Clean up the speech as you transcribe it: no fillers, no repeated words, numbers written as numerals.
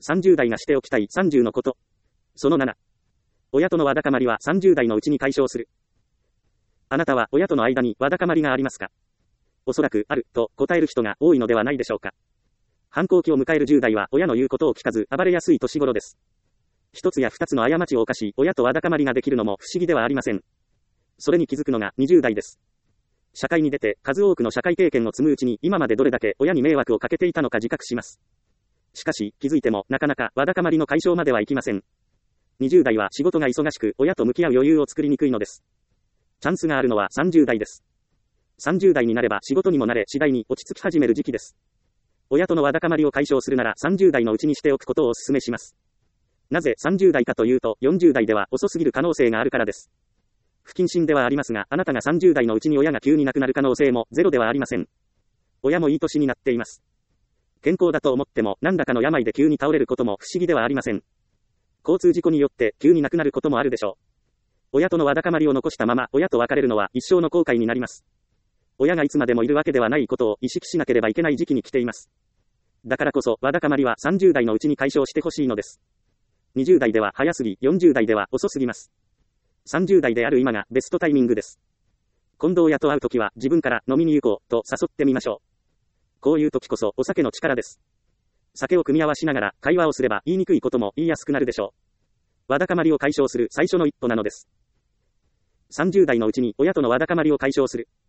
30代がしておきたい30のこと。その7。親とのわだかまりは30代のうちに解消する。あなたは親との間にわだかまりがありますか？おそらくあると答える人が多いのではないでしょうか。反抗期を迎える10代は親の言うことを聞かず暴れやすい年頃です。一つや二つの過ちを犯し親とわだかまりができるのも不思議ではありません。それに気づくのが20代です。社会に出て数多くの社会経験を積むうちに今までどれだけ親に迷惑をかけていたのか自覚します。しかし気づいてもなかなかわだかまりの解消まではいきません。20代は仕事が忙しく親と向き合う余裕を作りにくいのです。チャンスがあるのは30代です。30代になれば仕事にも慣れ次第に落ち着き始める時期です。親とのわだかまりを解消するなら30代のうちにしておくことをお勧めします。なぜ30代かというと40代では遅すぎる可能性があるからです。不謹慎ではありますがあなたが30代のうちに親が急に亡くなる可能性もゼロではありません。親もいい年になっています。健康だと思っても何らかの病で急に倒れることも不思議ではありません。交通事故によって急に亡くなることもあるでしょう。親とのわだかまりを残したまま親と別れるのは一生の後悔になります。親がいつまでもいるわけではないことを意識しなければいけない時期に来ています。だからこそわだかまりは30代のうちに解消してほしいのです。20代では早すぎ、40代では遅すぎます。30代である今がベストタイミングです。今度親と会うときは自分から飲みに行こうと誘ってみましょう。こういう時こそお酒の力です。酒を組み合わしながら会話をすれば言いにくいことも言いやすくなるでしょう。わだかまりを解消する最初の一歩なのです。30代のうちに親とのわだかまりを解消する。